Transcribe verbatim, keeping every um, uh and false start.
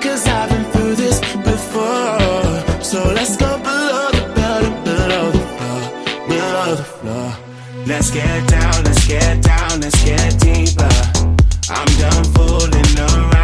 cause I've been through this before. So let's go below the belt, below the floor, below the floor. Let's get down, let's get down, let's get deeper. I'm done fooling around.